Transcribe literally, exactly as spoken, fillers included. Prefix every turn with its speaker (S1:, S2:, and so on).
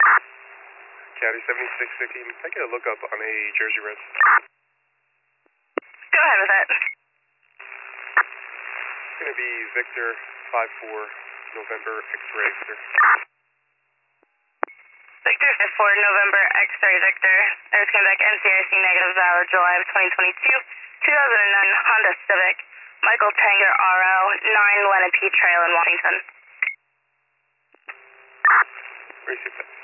S1: Caddy seventy-six fifty, can I get a lookup on a Jersey Reds?
S2: Go ahead with it.
S1: It's going to be Victor five four, November X-ray, Victor.
S2: Victor five four, November X-ray, Victor. Air coming back N C I C negative, valid July of twenty twenty-two, two thousand nine Honda Civic, Michael Tanger R O, nine Lenape Trail in Washington.
S1: Receive that.